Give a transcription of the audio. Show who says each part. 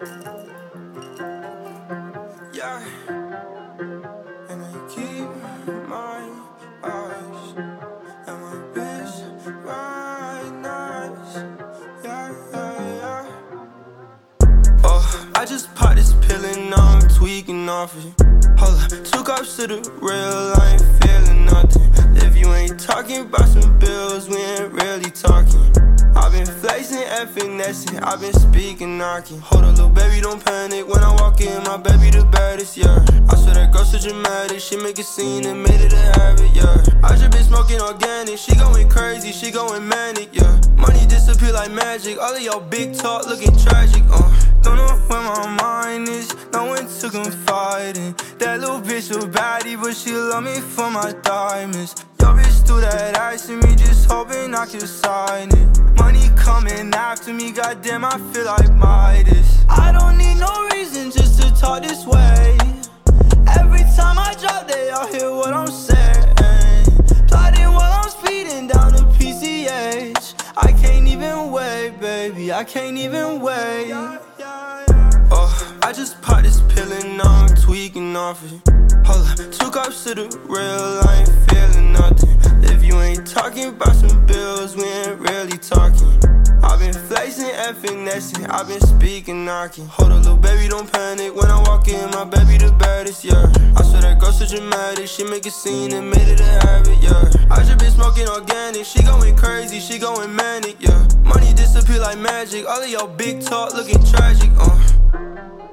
Speaker 1: Yeah. And I keep my eyes and my bitch right nice. Yeah, yeah, yeah. Oh, I just popped this pill and now I'm tweaking off it. Hold up, 2 cups to the real, I ain't feeling nothing. If you ain't talking about some bills, we ain't really talking. I've been flexing and finessing, I've been speaking knocking. Hold up, little baby, don't panic. When I walk in, my baby the baddest, yeah. I swear that girl so dramatic, she make a scene and made it a habit, yeah. I just been smoking organic, she going crazy, she going manic, yeah. Money disappear like magic, all of y'all big talk looking tragic, Don't know where my mind is, no one to confide in. That little bitch a baddie, but she love me for my diamonds. Your bitch threw that ice in me, just hoping I could sign it. Money coming after me, goddamn, I feel like Midas. I don't need no reason just to talk this way. Every time I drop, they all hear what I'm saying. Plotting while I'm speeding down the PCH. I can't even wait, baby, I can't even wait. Oh, I just popped this pill and now I'm tweaking off it. Hold up, 2 cups to the real, I ain't feeling nothing. If you ain't talking about some bills, we ain't really talking. I've been flexing and finessing, I've been speaking knocking. Hold up, little baby, don't panic. When I walk in, my baby the baddest, yeah. I swear that girl so dramatic, she make a scene and made it a habit, yeah. I just been smoking organic, she going crazy, she going manic, yeah. Money disappear like magic, all of y'all big talk looking tragic,